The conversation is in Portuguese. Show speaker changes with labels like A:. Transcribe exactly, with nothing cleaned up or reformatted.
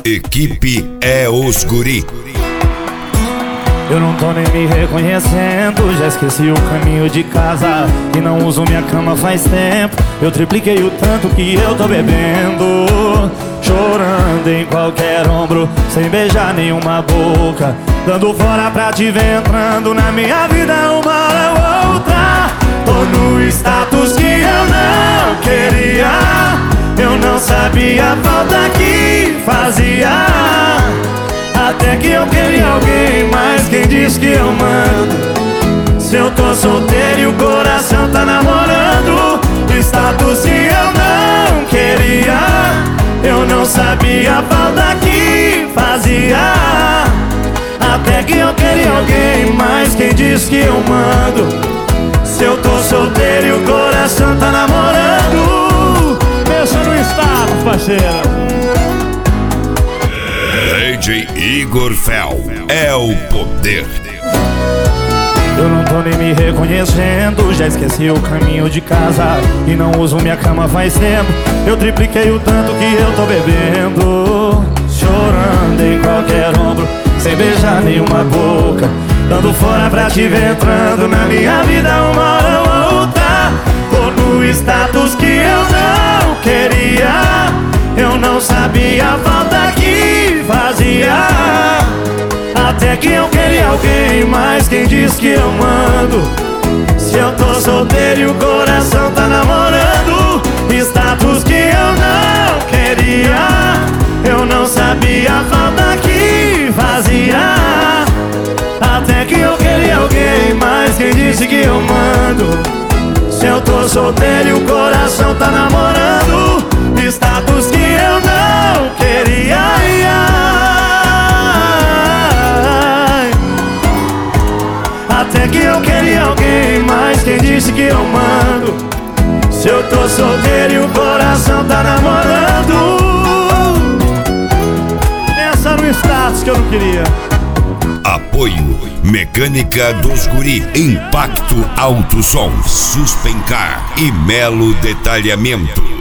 A: Equipe é os guri.
B: Eu não tô nem me reconhecendo, já esqueci o caminho de casa e não uso minha cama faz tempo. Eu tripliquei o tanto que eu tô bebendo, chorando em qualquer ombro, sem beijar nenhuma boca, dando fora pra te ver entrando na minha vida uma hora ou outra. Tô no status que eu não queria, eu não sabia a falta que fazia. Até que eu queria alguém, mas quem diz que eu mando? Se eu tô solteiro e o coração tá namorando. Status que eu não queria, eu não sabia a falta que fazia. Até que eu queria alguém, mas quem diz que eu mando? Se eu tô solteiro e o coração tá namorando.
C: Pensa no status, parceiro.
A: D J Igor Fel é o poder.
B: Eu não tô nem me reconhecendo, já esqueci o caminho de casa e não uso minha cama faz tempo. Eu tripliquei o tanto que eu tô bebendo, chorando em qualquer ombro, sem beijar nenhuma boca, dando fora pra te ver entrando na minha vida uma hora ou outra. Tô no status que eu não queria, eu não sabia a falta que fazia. Até que eu queria alguém, mas quem diz que eu mando? Se eu tô solteiro e o coração tá namorando. Status que eu não queria, eu não sabia a falta que fazia. Até que eu queria alguém, mas quem disse que eu mando? Se eu tô solteiro e o coração tá namorando. Status que eu não queria. Até que eu queria alguém, mas quem disse que eu mando? Se eu tô solteiro e o coração tá namorando.
C: Pensa no status que eu não queria.
A: Apoio Mecânica dos Guri, Impacto Alto Som, Suspencar e Melo Detalhamento.